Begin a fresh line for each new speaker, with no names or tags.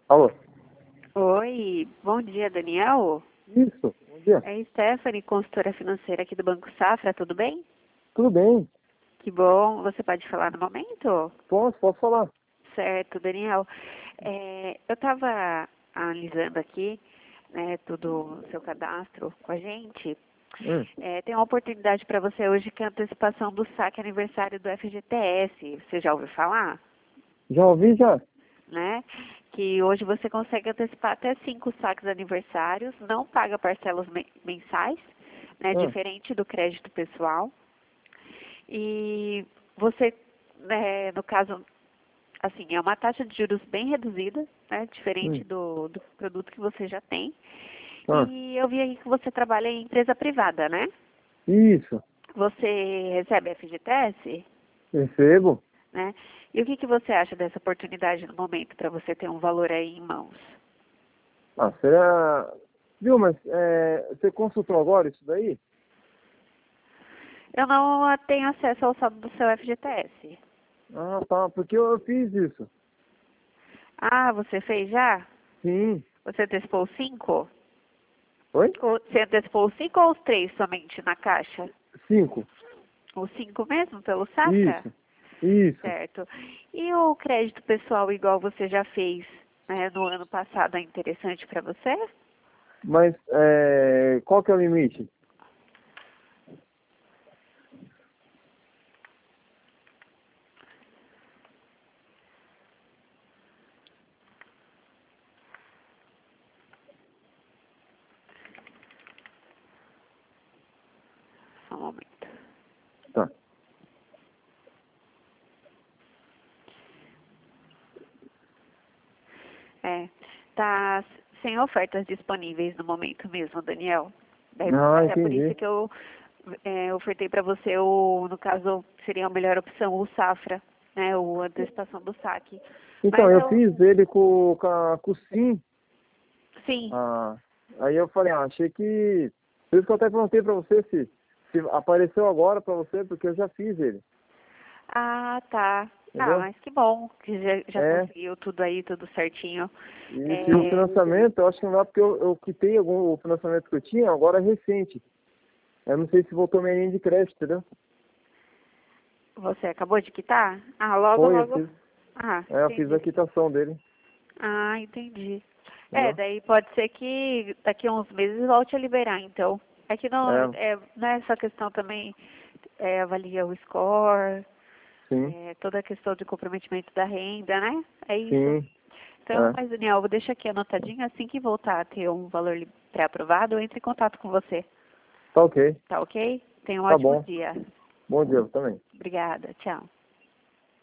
Alô?
Oi, bom dia, Daniel.
Isso, bom dia.
É Stephanie, consultora financeira aqui do Banco Safra, tudo bem?
Tudo bem?
Que bom, você pode falar no momento?
Posso falar?
Certo, Daniel. Eu estava analisando aqui, né, todo o seu cadastro com a gente.
Hum,
Tem uma oportunidade para você hoje que é a antecipação do saque aniversário do FGTS. Você já ouviu falar?
já ouvi já?
Né? Que hoje você consegue antecipar até 5 saques aniversários, não paga parcelas mensais, né?
Hum,
Diferente do crédito pessoal. E você, né, no caso, assim, é uma taxa de juros bem reduzida, né? Diferente
hum,
do produto que você já tem.
ah,
E eu vi aí que você trabalha em empresa privada, né?
isso,
Você recebe FGTS,
recebo.
né? E o que você acha dessa oportunidade no momento para você ter um valor aí em mãos?
Ah, será... Viu, mas você consultou agora isso daí?
Eu não tenho acesso ao saldo do seu FGTS.
Ah, tá, porque eu fiz isso.
Ah, você fez já?
Sim.
Você antecipou os 5?
Oi?
Você antecipou os 5 ou os 3 somente na caixa?
5.
Os 5 mesmo, pelo Safra?
Isso, isso.
Certo. E o crédito pessoal igual você já fez, né, no ano passado é interessante para você?
Mas qual que é o limite?
Só um momento.
Tá.
É, tá sem ofertas disponíveis no momento mesmo, Daniel. Daí,
Ah,
é por isso
entendi.
que eu ofertei para você no caso, seria a melhor opção, o Safra, né, o antecipação do saque.
Então,
Mas
eu fiz ele com o Sim.
sim.
Ah, aí eu falei, achei que... Por isso que eu até perguntei pra você se apareceu agora pra você, porque eu já fiz ele,
Ah, tá. Ah,
entendeu?
mas que bom que já
É,
conseguiu tudo aí, tudo certinho.
e o
É,
financiamento, eu acho que não dá porque eu quitei o financiamento que eu tinha, agora é recente. Eu não sei se voltou minha linha de crédito, entendeu?
você acabou de quitar? Ah, logo,
Foi, eu
logo.
fiz,
Ah,
eu fiz a
entendi.
quitação dele,
Ah, entendi.
entendeu?
Daí pode ser que daqui a uns meses volte a liberar, então. É que
É,
não é essa questão também, avalia o score,
sim,
toda a questão de comprometimento da renda, né? É isso.
sim,
Então,
é.
mas Daniel, eu vou deixar aqui anotadinho, assim que voltar a ter um valor pré-aprovado, eu entro em contato com você,
Tá ok,
tá ok? Tenha um
tá
ótimo
bom.
dia.
Bom dia também.
Obrigada, tchau.